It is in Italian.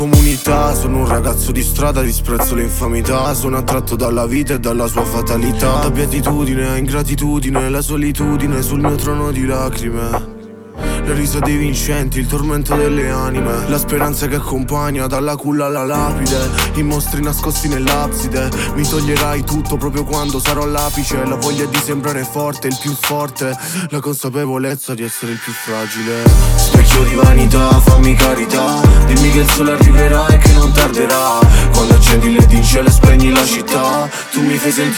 Comunità, sono un ragazzo di strada, disprezzo l'infamità. Sono attratto dalla vita e dalla sua fatalità. Da beatitudine a ingratitudine, la solitudine sul mio trono di lacrime. Le risate vincenti, il tormento delle anime. La speranza che accompagna dalla culla alla lapide. I mostri nascosti nell'abside. Mi toglierai tutto proprio quando sarò all'apice. La voglia di sembrare forte, il più forte. La consapevolezza di essere il più fragile. Specchio di vanità, fammi carità. Dimmi che il sole arriverà e che non tarderà. Quando accendi le in cielo e spegni la città, tu mi fai sentire